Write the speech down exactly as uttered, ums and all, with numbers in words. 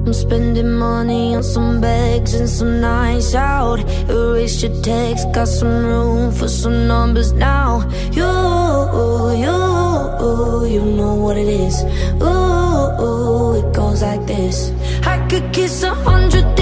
I'm spending money on some bags and some nights out. Erased your text, got some room for some numbers now. You, you, you know what it is. Ooh, ooh, it goes like this. I could kiss a hundred